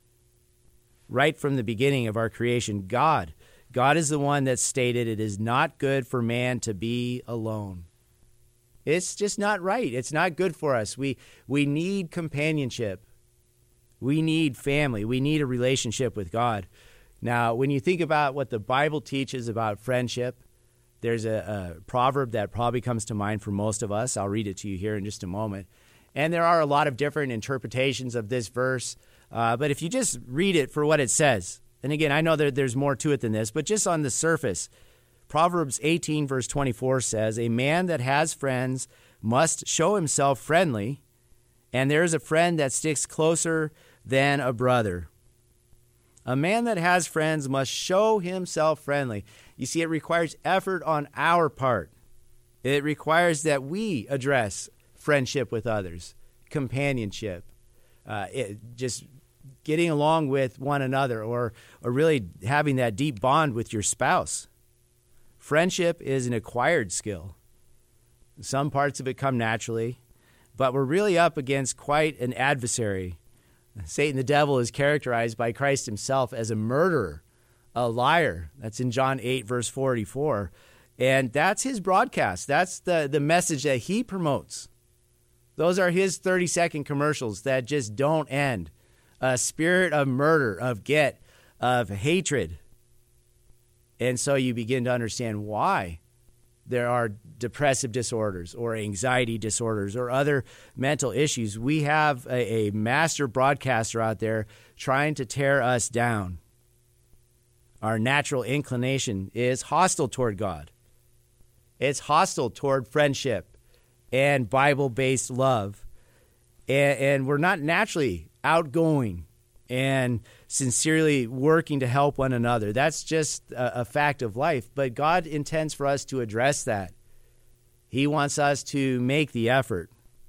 Right from the beginning of our creation, God, God is the one that stated it is not good for man to be alone. It's just not right. It's not good for us. We, we need companionship. We need family. We need a relationship with God. Now, when you think about what the Bible teaches about friendship, there's a, a proverb that probably comes to mind for most of us. I'll read it to you here in just a moment. And there are a lot of different interpretations of this verse. Uh, but if you just read it for what it says, and again, I know that there's more to it than this, but just on the surface, Proverbs eighteen, verse twenty-four says, "A man that has friends must show himself friendly, and there is a friend that sticks closer than a brother." A man that has friends must show himself friendly. You see, it requires effort on our part. It requires that we address friendship with others, companionship, uh, it, just getting along with one another, or, or really having that deep bond with your spouse. Friendship is an acquired skill. Some parts of it come naturally, but we're really up against quite an adversary. Satan, the devil, is characterized by Christ himself as a murderer, a liar. That's in John eight, verse forty-four. And that's his broadcast. That's the, the message that he promotes. Those are his thirty-second commercials that just don't end. A spirit of murder, of get, of hatred. And so you begin to understand why there are depressive disorders or anxiety disorders or other mental issues. We have a, a master broadcaster out there trying to tear us down. Our natural inclination is hostile toward God. It's hostile toward friendship and Bible-based love. And, and we're not naturally outgoing and sincerely working to help one another. That's just a, a fact of life. But God intends for us to address that. He wants us to make the effort.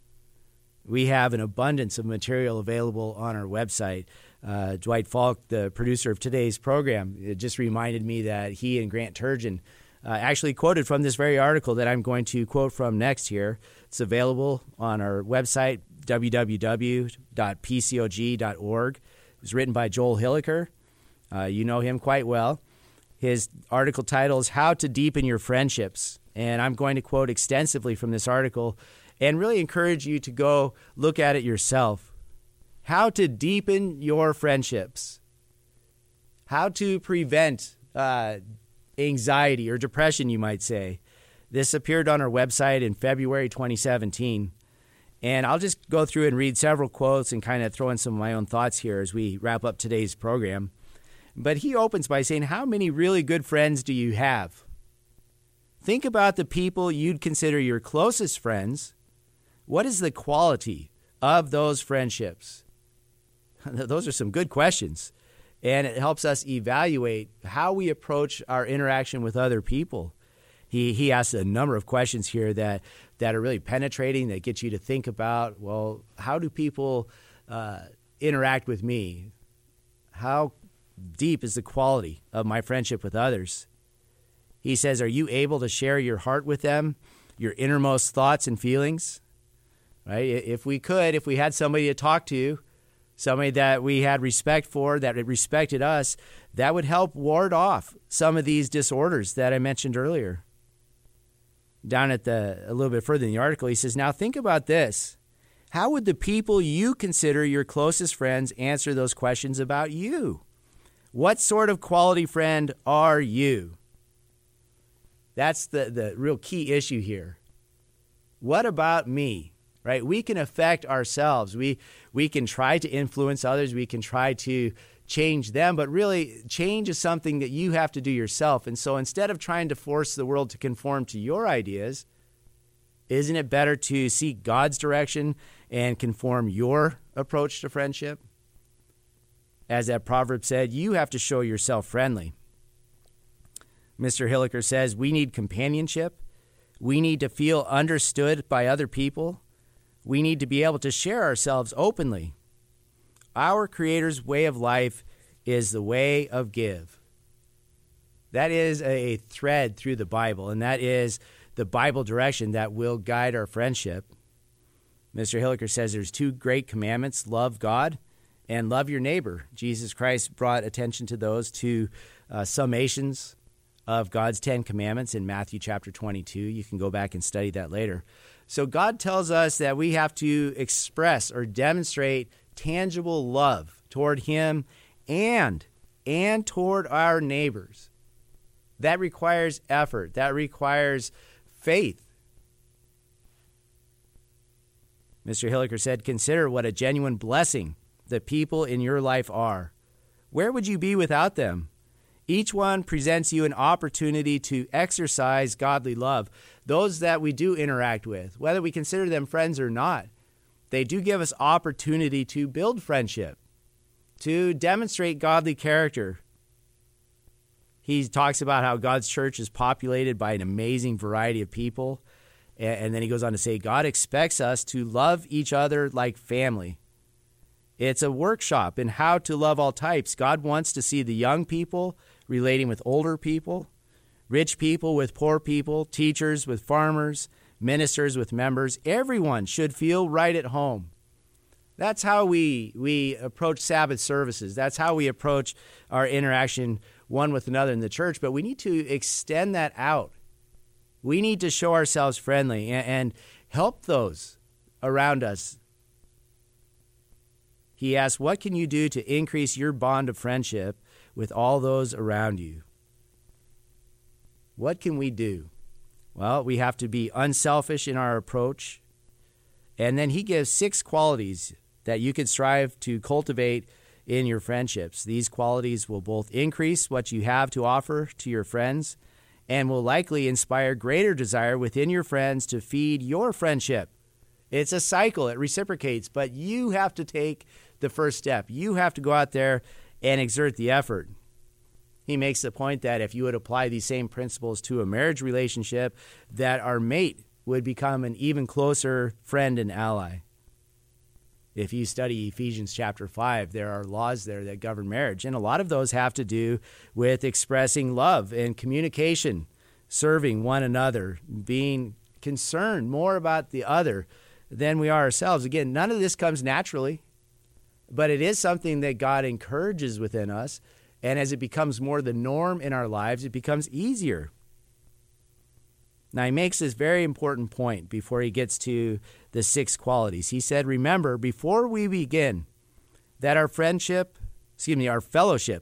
We have an abundance of material available on our website. Uh, Dwight Falk, the producer of today's program, it just reminded me that he and Grant Turgeon uh, actually quoted from this very article that I'm going to quote from next here. It's available on our website, w w w dot p c o g dot org. It was written by Joel Hilliker. Uh, you know him quite well. His article title is How to Deepen Your Friendships. And I'm going to quote extensively from this article and really encourage you to go look at it yourself. How to deepen your friendships. How to prevent uh, anxiety or depression, you might say. This appeared on our website in February twenty seventeen. And I'll just go through and read several quotes and kind of throw in some of my own thoughts here as we wrap up today's program. But he opens by saying, how many really good friends do you have? Think about the people you'd consider your closest friends. What is the quality of those friendships? Those are some good questions. And it helps us evaluate how we approach our interaction with other people. He he asks a number of questions here that, that are really penetrating, that get you to think about, well, how do people uh, interact with me? How deep is the quality of my friendship with others? He says, are you able to share your heart with them, your innermost thoughts and feelings? Right? If we could, if we had somebody to talk to, somebody that we had respect for, that respected us, that would help ward off some of these disorders that I mentioned earlier. Down at the a little bit further in the article, he says, now think about this. How would the people you consider your closest friends answer those questions about you? What sort of quality friend are you? That's the, the real key issue here. What about me? Right? We can affect ourselves. We we can try to influence others. We can try to change them. But really, change is something that you have to do yourself. And so instead of trying to force the world to conform to your ideas, isn't it better to seek God's direction and conform your approach to friendship? As that proverb said, you have to show yourself friendly. Mister Hilliker says, we need companionship. We need to feel understood by other people. We need to be able to share ourselves openly. Our Creator's way of life is the way of give. That is a thread through the Bible, and that is the Bible direction that will guide our friendship. Mister Hilliker says there's two great commandments, love God and love your neighbor. Jesus Christ brought attention to those two uh, summations of God's Ten Commandments in Matthew chapter twenty-two. You can go back and study that later. So God tells us that we have to express or demonstrate tangible love toward Him and, and toward our neighbors. That requires effort. That requires faith. Mister Hilliker said, consider what a genuine blessing the people in your life are. Where would you be without them? Each one presents you an opportunity to exercise godly love. Those that we do interact with, whether we consider them friends or not, they do give us opportunity to build friendship, to demonstrate godly character. He talks about how God's church is populated by an amazing variety of people. And then he goes on to say, God expects us to love each other like family. It's a workshop in how to love all types. God wants to see the young people relating with older people, rich people with poor people, teachers with farmers, ministers with members. Everyone should feel right at home. That's how we we approach Sabbath services. That's how we approach our interaction one with another in the church. But we need to extend that out. We need to show ourselves friendly and, and help those around us. He asks, what can you do to increase your bond of friendship with all those around you? What can we do? Well, we have to be unselfish in our approach. And then he gives six qualities that you can strive to cultivate in your friendships. These qualities will both increase what you have to offer to your friends and will likely inspire greater desire within your friends to feed your friendship. It's a cycle. It reciprocates, but you have to take the first step. You have to go out there and exert the effort. He makes the point that if you would apply these same principles to a marriage relationship, that our mate would become an even closer friend and ally. If you study Ephesians chapter five, there are laws there that govern marriage, and a lot of those have to do with expressing love and communication, serving one another, being concerned more about the other than we are ourselves. Again, none of this comes naturally, but it is something that God encourages within us, and as it becomes more the norm in our lives, it becomes easier. Now, he makes this very important point before he gets to the six qualities. He said, remember, before we begin, that our friendship, excuse me, our fellowship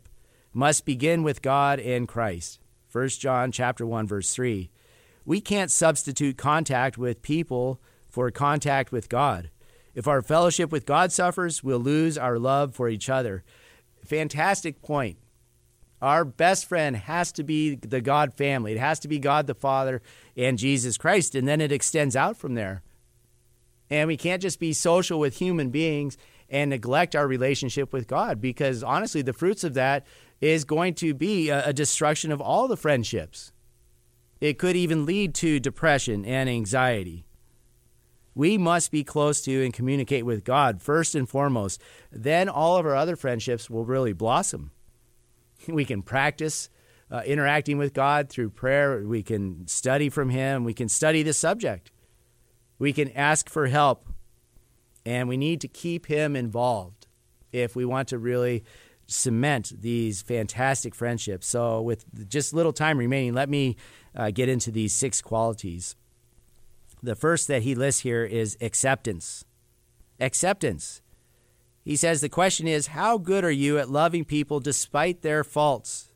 must begin with God and Christ. First John chapter one, verse three. We can't substitute contact with people for contact with God. If our fellowship with God suffers, we'll lose our love for each other. Fantastic point. Our best friend has to be the God family. It has to be God the Father and Jesus Christ, and then it extends out from there. And we can't just be social with human beings and neglect our relationship with God, because honestly, the fruits of that is going to be a, a destruction of all the friendships. It could even lead to depression and anxiety. We must be close to and communicate with God first and foremost. Then all of our other friendships will really blossom. We can practice uh, interacting with God through prayer. We can study from Him. We can study the subject. We can ask for help. And we need to keep Him involved if we want to really cement these fantastic friendships. So with just little time remaining, let me uh, get into these six qualities. The first that he lists here is acceptance. Acceptance. He says the question is, how good are you at loving people despite their faults?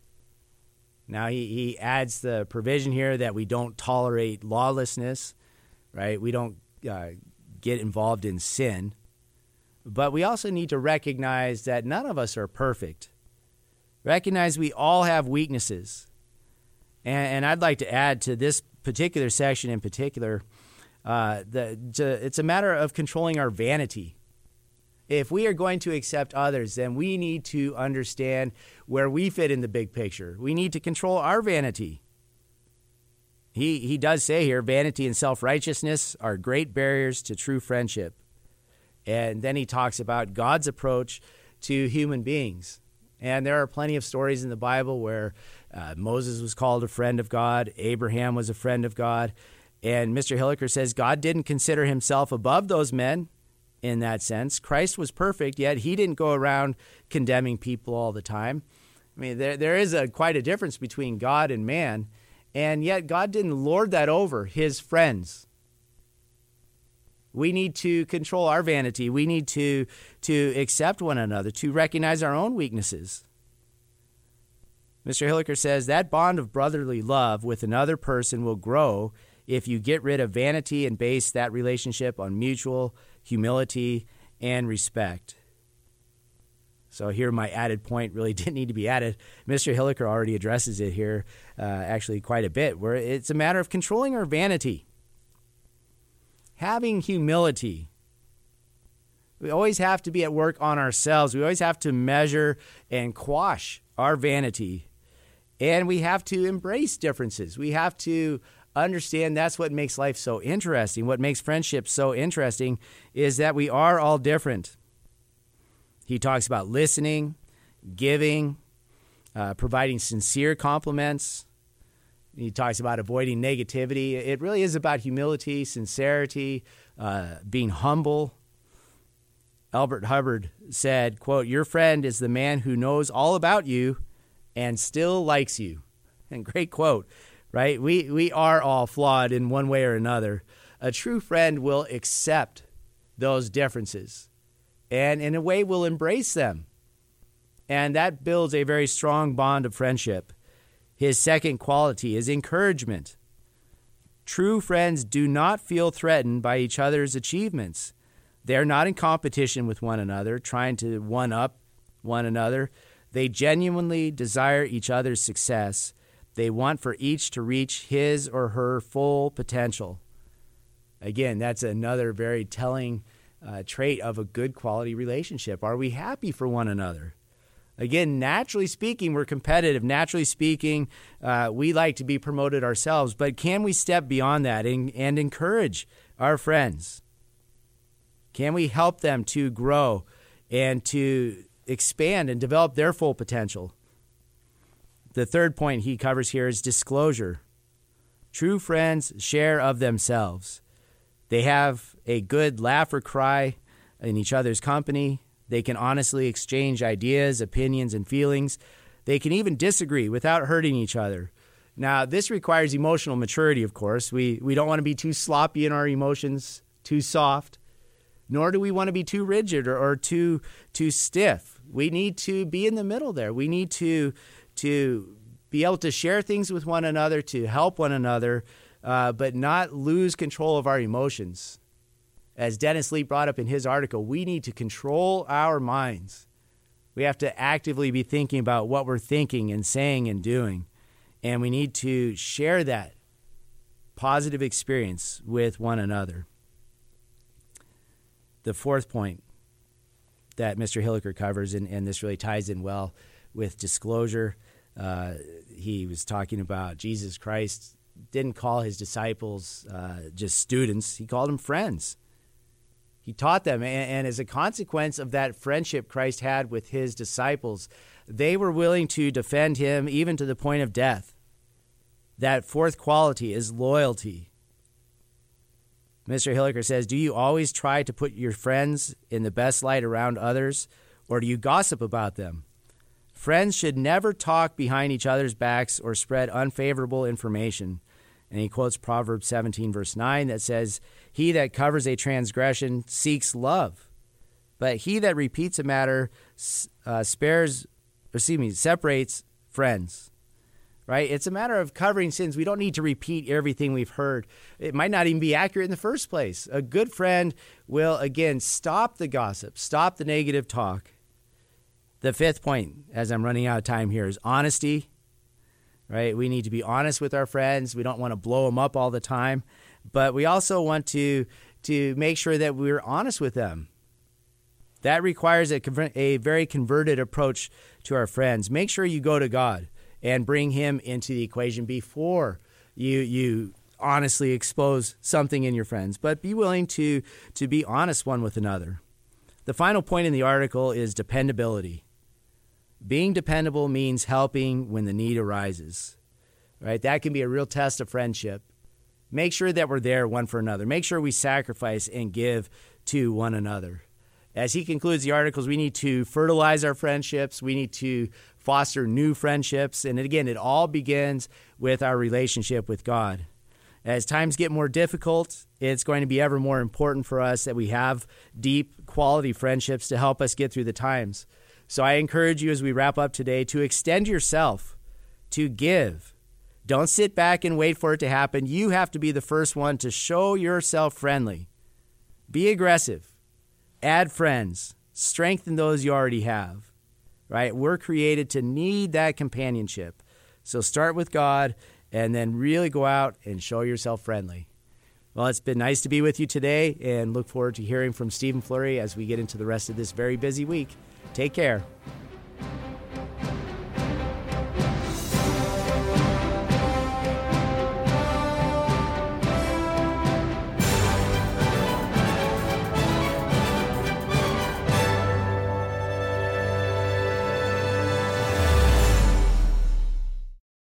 Now he, he adds the provision here that we don't tolerate lawlessness, right? We don't uh, get involved in sin. But we also need to recognize that none of us are perfect. Recognize we all have weaknesses. And, and I'd like to add to this particular section in particular, uh, the, to, it's a matter of controlling our vanity. If we are going to accept others, then we need to understand where we fit in the big picture. We need to control our vanity. He, he does say here, vanity and self-righteousness are great barriers to true friendship. And then he talks about God's approach to human beings. And there are plenty of stories in the Bible where uh, Moses was called a friend of God, Abraham was a friend of God, and Mister Hilliker says God didn't consider himself above those men in that sense. Christ was perfect, yet he didn't go around condemning people all the time. I mean, there there is a quite a difference between God and man, and yet God didn't lord that over his friends. We need to control our vanity. We need to, to accept one another, to recognize our own weaknesses. Mister Hilliker says that bond of brotherly love with another person will grow if you get rid of vanity and base that relationship on mutual humility and respect. So here my added point really didn't need to be added. Mister Hilliker already addresses it here uh, actually quite a bit, where it's a matter of controlling our vanity. Having humility. We always have to be at work on ourselves. We always have to measure and quash our vanity. And we have to embrace differences. We have to understand that's what makes life so interesting. What makes friendship so interesting is that we are all different. He talks about listening, giving, uh, providing sincere compliments. He talks about avoiding negativity. It really is about humility, sincerity, uh, being humble. Albert Hubbard said, quote, "Your friend is the man who knows all about you and still likes you." And great quote, right? We, we are all flawed in one way or another. A true friend will accept those differences and in a way will embrace them. And that builds a very strong bond of friendship. His second quality is encouragement. True friends do not feel threatened by each other's achievements. They're not in competition with one another, trying to one-up one another. They genuinely desire each other's success. They want for each to reach his or her full potential. Again, that's another very telling uh, trait of a good quality relationship. Are we happy for one another? Again, naturally speaking, we're competitive. Naturally speaking, uh, we like to be promoted ourselves. But can we step beyond that and, and encourage our friends? Can we help them to grow and to expand and develop their full potential? The third point he covers here is disclosure. True friends share of themselves. They have a good laugh or cry in each other's company. They can honestly exchange ideas, opinions, and feelings. They can even disagree without hurting each other. Now, this requires emotional maturity, of course. We we don't want to be too sloppy in our emotions, too soft, nor do we want to be too rigid or, or too too stiff. We need to be in the middle there. We need to to be able to share things with one another, to help one another, uh, but not lose control of our emotions. As Dennis Lee brought up in his article, we need to control our minds. We have to actively be thinking about what we're thinking and saying and doing. And we need to share that positive experience with one another. The fourth point that Mister Hilliker covers, and, and this really ties in well with disclosure. Uh, he was talking about Jesus Christ didn't call his disciples uh, just students. He called them friends. He taught them, and, and as a consequence of that friendship Christ had with his disciples, they were willing to defend him even to the point of death. That fourth quality is loyalty. Mister Hilliker says, do you always try to put your friends in the best light around others, or do you gossip about them? Friends should never talk behind each other's backs or spread unfavorable information. And he quotes Proverbs seventeen, verse nine, that says, he that covers a transgression seeks love, but he that repeats a matter uh, spares, excuse me, separates friends. Right? It's a matter of covering sins. We don't need to repeat everything we've heard. It might not even be accurate in the first place. A good friend will, again, stop the gossip, stop the negative talk. The fifth point, as I'm running out of time here, is honesty. Right? We need to be honest with our friends. We don't want to blow them up all the time, but we also want to to make sure that we're honest with them. That requires a, a very converted approach to our friends. Make sure you go to God and bring him into the equation before you you honestly expose something in your friends. But be willing to, to be honest one with another. The final point in the article is dependability. Being dependable means helping when the need arises. Right? That can be a real test of friendship. Make sure that we're there one for another. Make sure we sacrifice and give to one another. As he concludes the articles, we need to fertilize our friendships. We need to foster new friendships. And again, it all begins with our relationship with God. As times get more difficult, it's going to be ever more important for us that we have deep, quality friendships to help us get through the times. So I encourage you as we wrap up today to extend yourself, to give. Don't sit back and wait for it to happen. You have to be the first one to show yourself friendly. Be aggressive. Add friends. Strengthen those you already have. Right? We're created to need that companionship. So start with God and then really go out and show yourself friendly. Well, it's been nice to be with you today and look forward to hearing from Stephen Flurry as we get into the rest of this very busy week. Take care.